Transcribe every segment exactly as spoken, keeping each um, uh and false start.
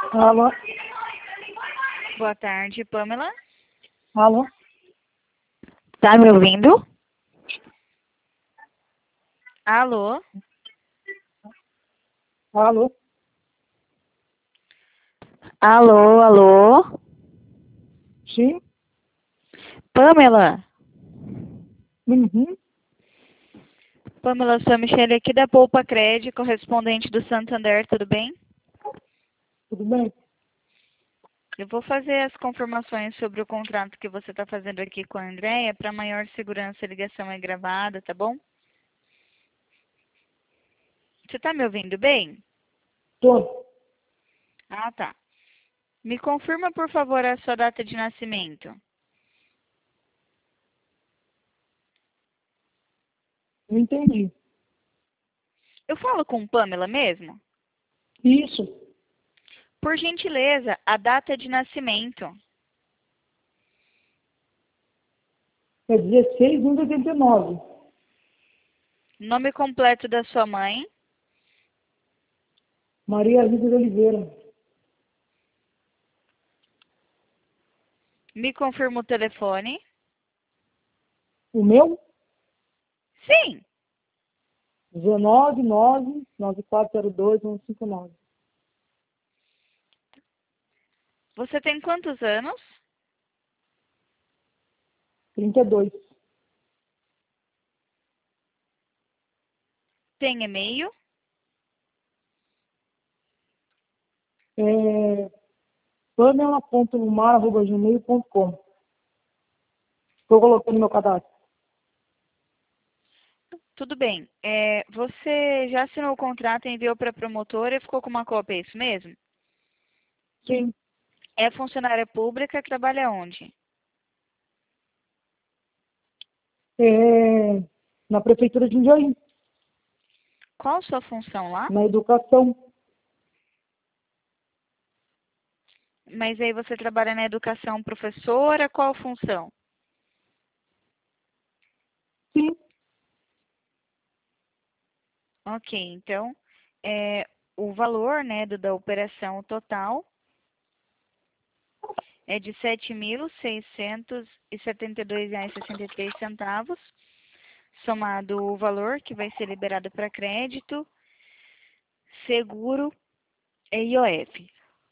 Alô? Boa tarde, Pamela. Alô? Tá me ouvindo? Alô? Alô? Alô, alô? Sim? Pamela? Uhum. Pamela, sou a Michelle aqui da Poupa Cred, correspondente do Santander, tudo bem? Tudo bem? Eu vou fazer as confirmações sobre o contrato que você está fazendo aqui com a Andréia. Para maior segurança, a ligação é gravada, tá bom? Você está me ouvindo bem? Tô. Ah, tá. Me confirma, por favor, a sua data de nascimento. Não entendi. Eu falo com Pamela mesmo? Isso. Por gentileza, a data de nascimento. É dezesseis de oitenta e nove. Nome completo da sua mãe. Maria Lívia de Oliveira. Me confirma o telefone. O meu? Sim. dezenove nove nove quatro zero dois um cinco nove. Você tem quantos anos? trinta e dois. Tem e-mail? É pamela ponto lumar arroba gmail ponto com. Estou colocando no meu cadastro. Tudo bem. É, você já assinou o contrato, enviou para a promotora e ficou com uma cópia, é isso mesmo? Sim. É funcionária pública, trabalha onde? É na Prefeitura de Jundiaí, Qual a sua função lá? na educação. Mas aí você trabalha na educação professora, qual função? Sim. Ok, então, é, o valor, né, do, da operação total é de sete mil seiscentos e setenta e dois reais e sessenta e três centavos, somado o valor que vai ser liberado para crédito, seguro e I O F.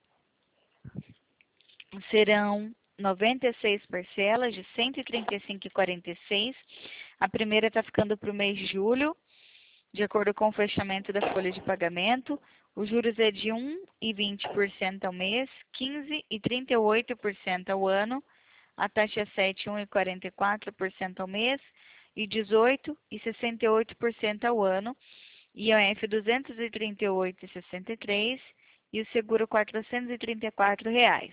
Serão noventa e seis parcelas de cento e trinta e cinco reais e quarenta e seis centavos. A primeira está ficando para o mês de julho, de acordo com o fechamento da folha de pagamento. Os juros é de um vírgula vinte por cento ao mês, quinze vírgula trinta e oito por cento ao ano, a taxa é sete vírgula um e quarenta e quatro por cento ao mês e dezoito vírgula sessenta e oito por cento ao ano, I O F duzentos e trinta e oito vírgula sessenta e três e o seguro quatrocentos e trinta e quatro reais.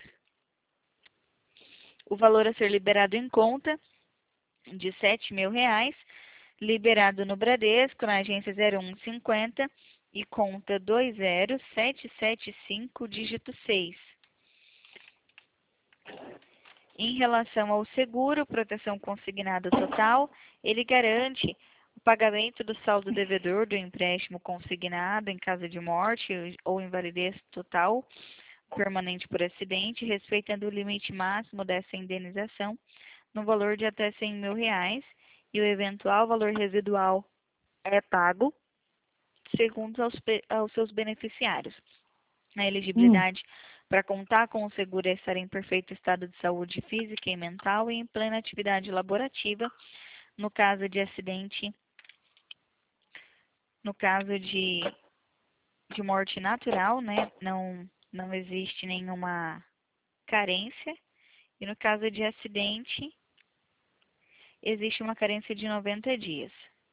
O valor a ser liberado em conta de sete mil reais, liberado no Bradesco, na agência zero um cinquenta e conta dois zero sete sete cinco, dígito seis. Em relação ao seguro, proteção consignado total, ele garante o pagamento do saldo devedor do empréstimo consignado em caso de morte ou invalidez total permanente por acidente, respeitando o limite máximo dessa indenização no valor de até cem mil reais e o eventual valor residual é pago segundo aos, aos seus beneficiários. A Hum. elegibilidade para contar com o seguro é estar em perfeito estado de saúde física e mental e em plena atividade laborativa, no caso de acidente, no caso de, de morte natural, né, não, não existe nenhuma carência, e no caso de acidente, existe uma carência de noventa dias.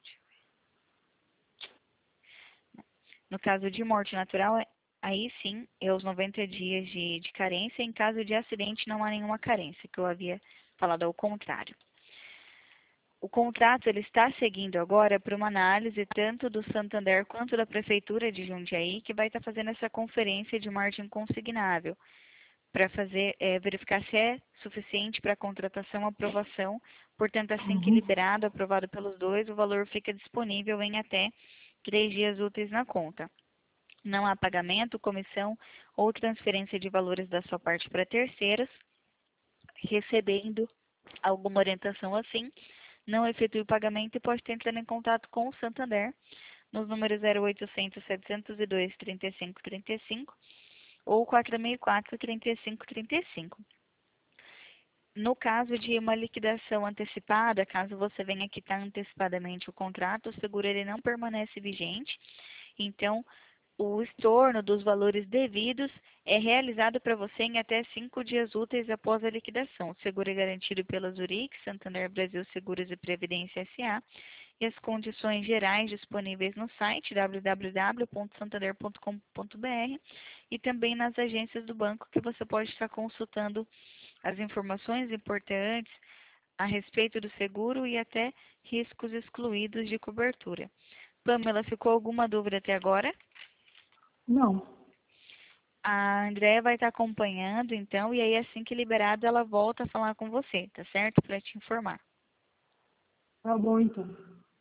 No caso de morte natural, aí sim, é os noventa dias de, de carência. Em caso de acidente, não há nenhuma carência, que eu havia falado ao contrário. O contrato ele está seguindo agora para uma análise tanto do Santander quanto da Prefeitura de Jundiaí, que vai estar fazendo essa conferência de margem consignável, para fazer é, verificar se é suficiente para a contratação e aprovação. Portanto, assim que Uhum. liberado, aprovado pelos dois, o valor fica disponível em até três dias úteis na conta. Não há pagamento, comissão ou transferência de valores da sua parte para terceiros. Recebendo alguma orientação assim, não efetue o pagamento e pode estar entrando em contato com o Santander nos números zero oitocentos, setecentos e dois, trinta e cinco, trinta e cinco ou quatro seis quatro, trinta e cinco, trinta e cinco. No caso de uma liquidação antecipada, caso você venha quitar antecipadamente o contrato, o seguro ele não permanece vigente. Então, o estorno dos valores devidos é realizado para você em até cinco dias úteis após a liquidação. O seguro é garantido pela Zurich, Santander Brasil Seguros e Previdência S A e as condições gerais disponíveis no site w w w ponto santander ponto com ponto b r e também nas agências do banco que você pode estar consultando as informações importantes a respeito do seguro e até riscos excluídos de cobertura. Pamela, ficou alguma dúvida até agora? Não. A Andréia vai estar acompanhando, então, e aí assim que liberado ela volta a falar com você, tá certo? Para te informar. Tá bom, então.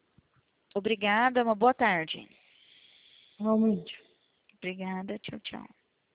Obrigada, uma boa tarde. Realmente. Obrigada, tchau, tchau.